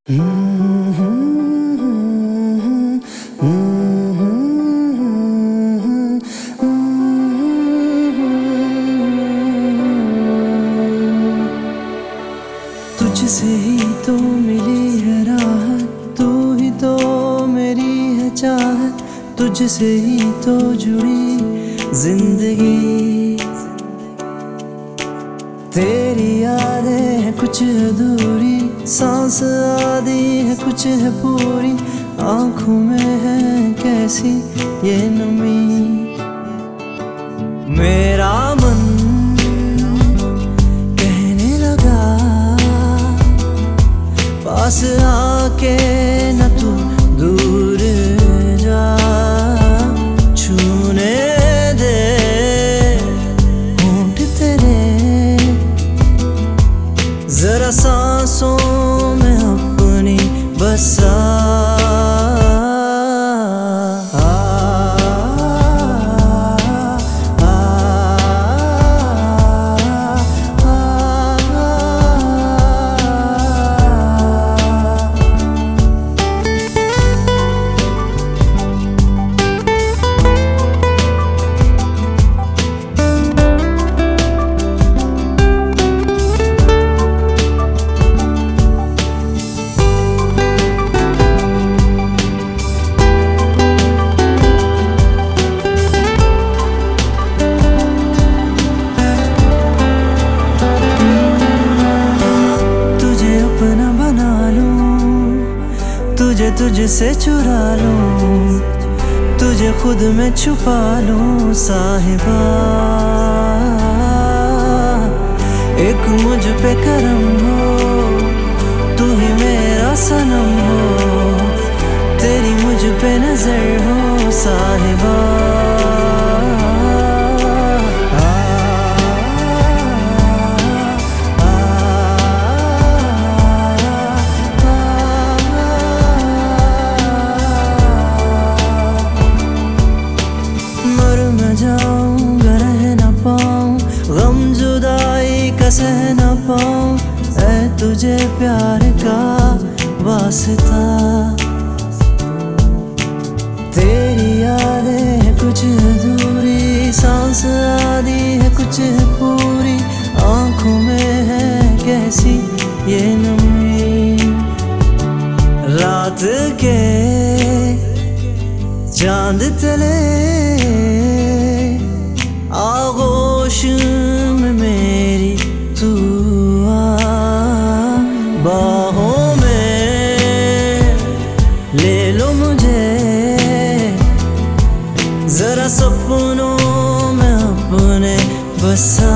तुझसे ही तो मिली है राहत, तू ही तो मेरी है चाहत, तुझसे ही तो जुड़ी जिंदगी। तेरी यादें हैं कुछ अधूरी, सांस आधी है कुछ है पूरी, आंखों में है कैसी ये नमी। मेरा मन कहने लगा पास आके न तू दूर जा, छूने दे होंठ तेरे जरा सांसों में अपनी बसा। तुझसे चुरा लूं, तुझे खुद में छुपा लूं साहिबा। एक मुझ पे करम हो, तू ही मेरा सनम हो, तेरी मुझ पे नजर हो साहिबा। जाऊंगा रह न पाऊं, गम जुदाई का सह न पाऊं, ऐ तुझे प्यार का वास्ता। तेरी यादें है कुछ अधूरी, सांस आधी है कुछ है पूरी, आंखों में है कैसी ये नमी। रात के चांद तले आगोश में मेरी तू आ, बाहों में ले लो मुझे, जरा सपनों में अपने बसा।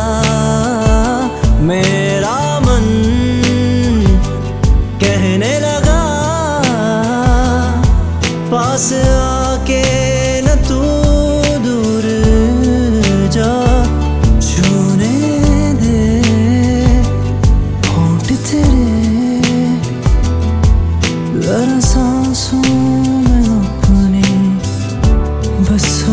मेरा मन कहने लगा पास आके न तू दूर जा, छूने दे होंठ तेरे जरा सांसों में अपनी बसा।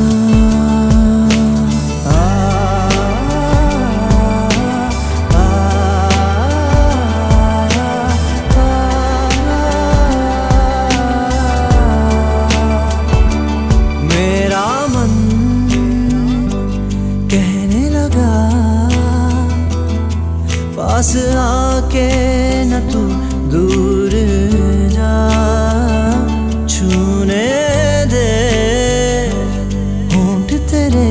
पास आके न तू दूर जा, छूने दे होंठ तेरे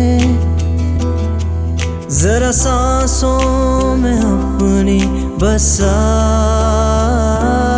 जरा सांसों में अपनी बसा।